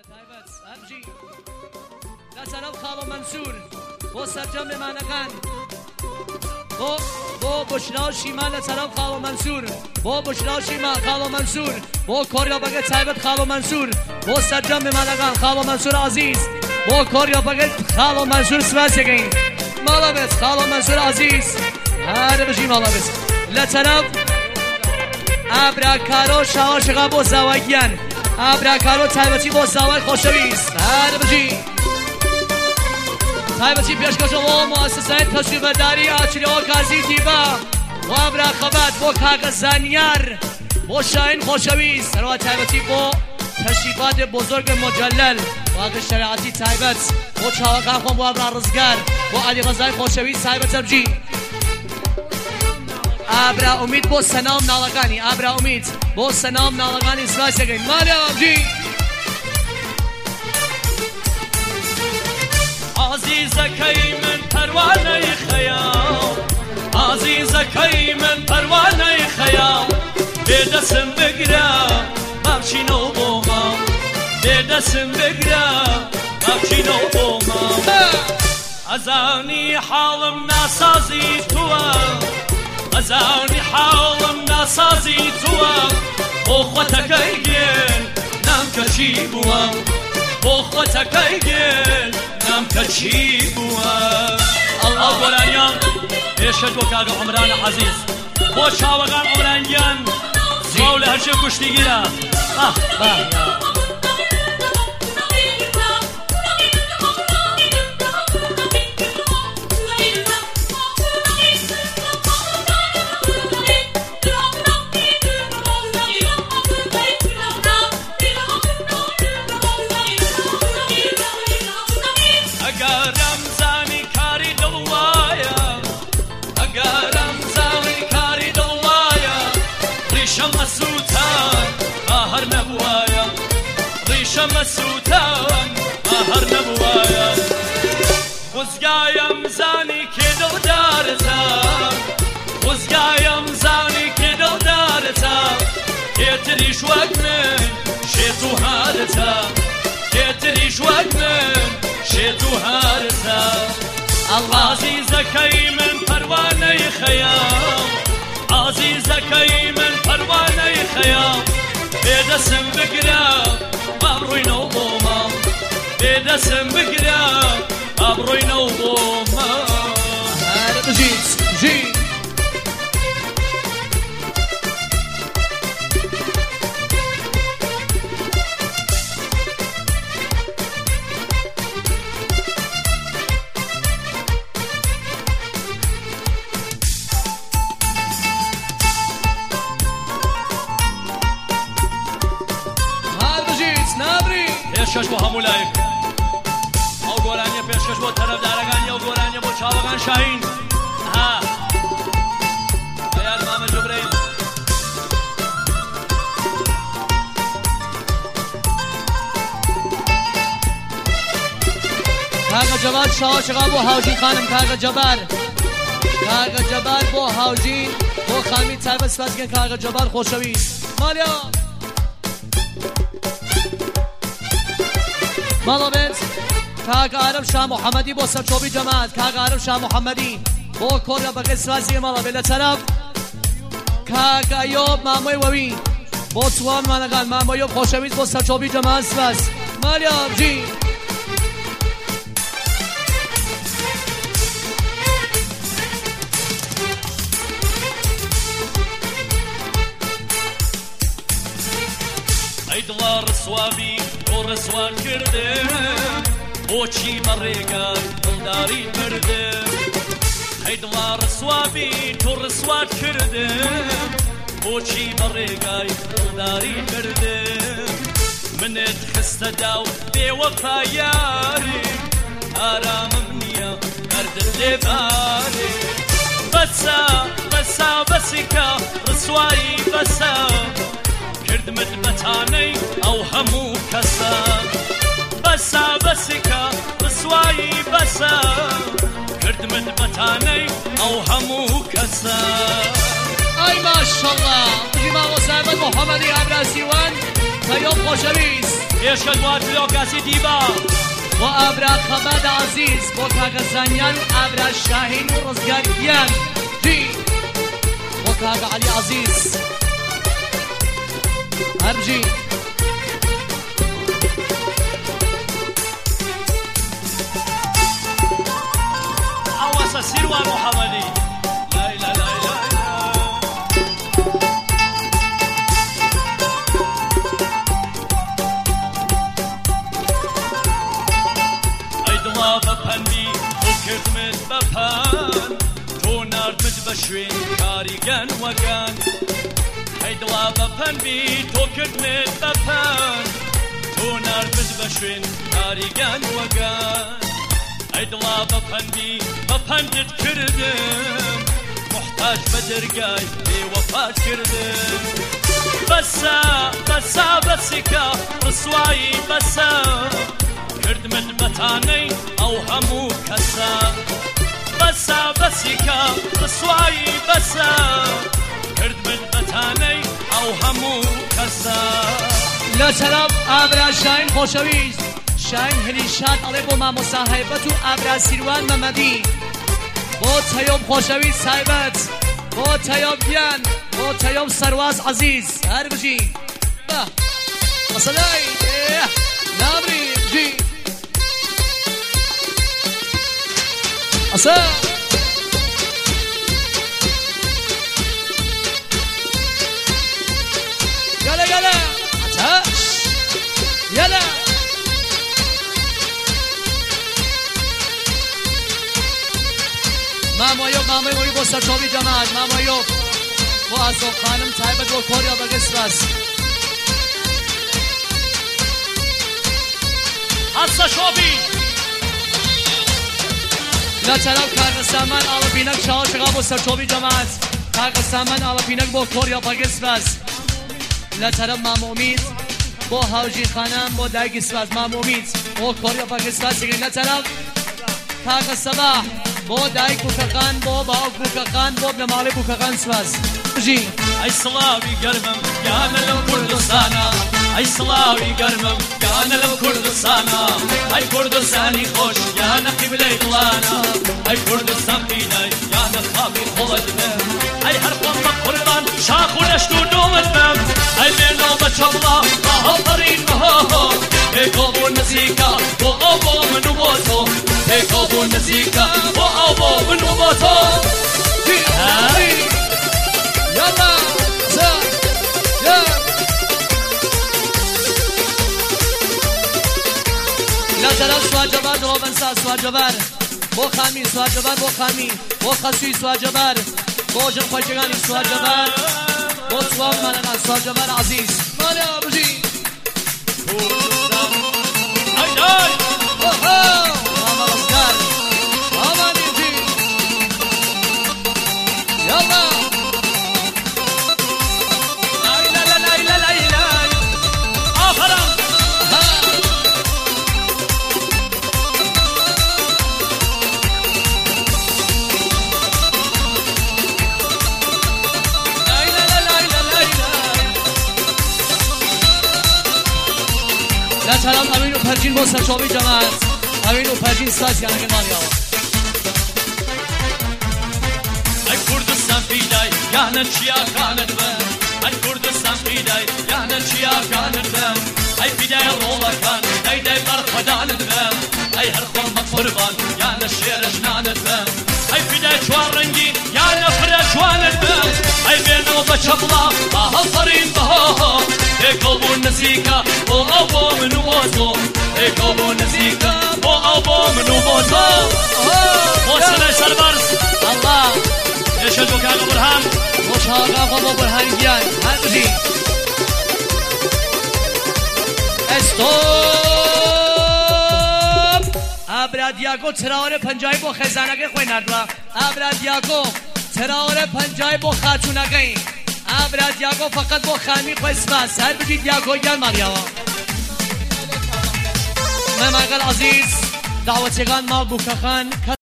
تایبەت ئەمجی لە سەرەو خاڵۆ مەنسوور بۆ سەرجەم مێمانەکان بۆ بشرا و شیما لە سەرەو خاڵۆ مەنسوور بۆ بشرا و شیما خاڵۆ مەنسوور بۆ کۆریۆبەکە تایبەت خاڵۆ مەنسوور بۆ سەرجەم مێمانەکان خاڵۆ مەنسوور عەزیز بۆ کۆریۆبەکە خاڵۆ مەنسوور سپاسێکەین ماڵە بێت خاڵۆ مەنسوور عەزیز هەرە بژی ماڵە بێت لە تەرەف ئابراکارۆ شاوەشەکە بۆ زاوایگیان ئابراکارۆ تایبەتی بۆ زاوای خۆشەویست هەرە بژی تایبەتی پێشکەشەوە موەسسەی تەسویبەرداری ئاچریەوە کازی دیبا و ئابراخەبات بۆ کاکە زانیار بۆ شاهین خۆشەویست هەروە تایبەتی بۆ تەشریفاتی بزرگ مجلل واقع شریعتی تایبەت بۆ چاوەکان خۆم بۆ ئابرا ڕزگار بۆ عەلی غەزای خۆشەویست تایبەتە بژی ئابرا ئومید بۆ سەناو مناڵەکانی ئابرا ئومید بۆ سەناو مناڵەکانی سپاسێکەین مالیاوە بژی عزیزەکەی من پەروانەی خەیاڵ عزیزەکەی من پەروانەی خەیاڵ بێدەسم بگرە بابچینەوە بۆ ماڵ بێدەسم بگرە بابچینەوە بۆ ماڵ ئەزانی حاڵم ناسازی تووە ئەزانی حاڵم ناسازی تووە بۆ خۆتەکەی گێن نامکەچی بووە بۆ خۆتەکەی گێن نامکەچی بووە ئەڵڵا گۆرانیان پێشەت بۆ کاکە عومرانە عەزیز بۆ چاوەکان عومرانگیان زیاو لە هەرچێ کوشتیگیرە مەسووتان هەر نەبووایە وزگایم زانی کێ دڵدارتە وزگایم زانی کێ دڵدارتە کێتریش وەک من شێت و هارتە کێتریش وەک من شێت و هارتە عەزیزەکەی من پەروانەی خەیاڵ عەزیزەکەی من پەروانەی خەیاڵ بێدەسم بگرە ئابڕۆینەوە بۆ ماڵ بێدەسم بگرە ئابڕۆینەوە بۆ ماڵ هەرە بژیت بژی پێشکەش بۆ هەموو لایەک ئەو گۆرانیە پێشکەش بۆ تەرەفدارەکانی ئەو گۆرانیە بۆ چاوەکان شاهین بەیان مامە جوبرەیل کاکە جەبار شاوەشەکە بۆ هاوژین خانم کاکە جەبار بۆ هاوژین بۆ خامی تایبەت سپاسکەن کاکە جەبار خۆشەویست مالیا ماڵە بێت کاکە عارەب شاه محەممەدی بۆ سەرچۆبی جەمات کاکە عارەب شاه محەممەدی بۆ کۆرە بەگەی سپاسی ماڵە بێت لە تەرەف کاکە ئەیۆب مامۆی وەوی بۆ چوانمانەکان مامۆی ئەیۆب خۆشەویست بۆ سەرچۆبی جەمات سپاس مالیا بژی ئەی دڵا ڕسوابی تۆ ڕسوان کردم بۆچی بەڕێگای دڵداری مردم ئەی دڵا ڕسوابی تۆ ڕسوان کردم بۆچی بەڕێگای دڵداری مردم منت خستە داو بێوەفا یاری ئارامم نییە هەردت لێبارێ بەسا بەسیکە ڕسوایی بەسە کردمت بەتانەی ئەو هەموو کەسە بەسا بەسیکە ڕسوایی بەسە کردمت بەتانەی ئەو هەموو کەسە ئای ماشەڵڵا بژی ماڵۆ سایبەت محەممەدی ئابراسیوان تەیۆب خۆشەویست پێشکە دوات لۆ کاسی دیبا بۆ ئابرا خەبات عەزیز بۆ کاکە زانیار و ئابرا شاهین و ڕزگارگیان جی بۆ کاکە عەلی عەزیز هەربژی ئەوەسە سیروان محەمەدی بەپەندی تۆ کردمت بەپەن تۆ ناردمت بە شوێن کاریگەن وەگەن ئەی دڵا بەپەندی تۆ کردمت بەپەن تۆ ناردمت بە شوێن کاریگەن وەگەن ئەی دڵا بەپەندی بەپەندت کردم محتاج بە دەرگای بێوەفات کردم بەسە بەسە بەسیکە ڕسوایی بەسە کردمت بەتانەی ئەو هەموو کەسە بەسە بەسیکە ڕسوایی بەسە کردمت بەتانەی ئەو هەموو کەسە لە سەراب ئابرا شاهین خۆشەویست شاهین هەلیشات ئەڵێ بۆ مامۆستا هەیبەت و ئابرا سیروان مەمەدی بۆ تەیۆب خۆشەویست تایبەت بۆ تەیۆب گیان بۆ تەیۆب سەرواز عەزیز هەر بژی بە ئەسەلای نابری بژی أصلا يلا يلا عتاش يلا ماما يوب بو سرچوبی جماعت ماما يوب بو ازو خانم تایبت بو کوریا بگسرس حسا شوبی لا طرف کاغ سامان آلا بینک شاو شغا بو سرچوبی جماعت کاغ سامان آلا بینک بو کوریا بگسرس لا طرف مام امید بو هاوجی خانم بو دایگی سواز مام امید بو کوریا بگسرس لا طرف کاغ صباح بۆ دایک بووکەکان بۆ باوک بووکەکان بۆ بنەماڵی بووکەکان سواز بژی ئەی سڵاوی گەرمم یانە لەم کوردستانە ئەی سڵاوی گەرمم یانە لەم کوردستانە ئەی کوردستانی خۆش یانە قیبلەی دڵانە ئەی کوردستان بینای یانە خامی خۆڵت بم ئەی هەر خۆم بە قوربان شاخ و لەشت و نۆمت بم ئەی بێنەوە بە چەوڵا با هەڵبەڕین بەهۆ پێکۆ بۆ نزیکە بۆ ئەو بۆ من و بۆ تۆ پێکۆ بۆ نزیکە بۆ ئەو بۆ من و بۆ تۆ يلا زاد يا لا ترى سواجبار دو بنسا سواجبار بو خامی سواجبار بو خامی بو خسوی سواجبار بو جن خوشگانی سواجبار بو سوام مننا سواجبار عزیز مالا بجی ای ماما رزگار ماما نیجی يلا لا سلام امین و پرچین با سرچوبی جماعت امین و پرچین ساز یعنی مالیا ای کردستان بیدای یعنی چیا کانت بم ای کردستان بیدای یعنی چیا کانت بم ای بیدای رولا کان ای دای برخدانت بم ای هر خون مقربان یعنی شیرش نانت بم ای بیدای چوار رنگی یعنی فرش وانت بم ای بینو بچبلا با هفرین بها پیکو بو نزیکا بو او بو منو بوزو پیکو بو نزیکا بو او بو منو بوزو موسیقی سربرز الله يشهدوا كانوا برهان مشاهدة بابا برهانيان هذه استوب ابرادیاگو تراور پنجای بو خزانگی خوی نردلا ابرادیاگو تراور پنجای بو خاتونگی ابرادیاگو فقط بو خامی خوی سپاس هر بجی دیاگو گل ماریاوا مماقل عزیز دعوتگان مال بوکخان